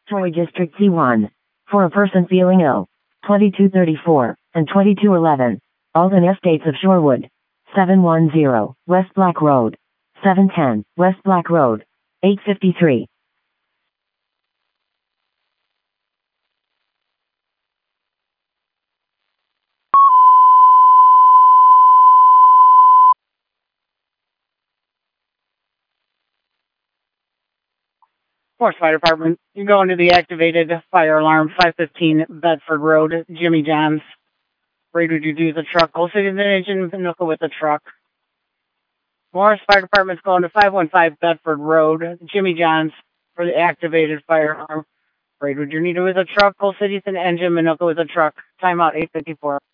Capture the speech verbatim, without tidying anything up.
Troy District C one. For a person feeling ill. twenty-two thirty-four and twenty-two eleven. Alden Estates of Shorewood. seven one zero West Black Road. seven ten West Black Road. eight fifty-three. Forest Fire Department, you go into the activated fire alarm, five fifteen Bedford Road, Jimmy John's. Reed, would you do the truck? Go City the engine, Panuca with the truck. Morris Fire Department's going to five one five Bedford Road, Jimmy John's, for the activated fire alarm. Reed, would you need it with a truck? Go City the engine, Panuca with a truck. Timeout eight fifty-four.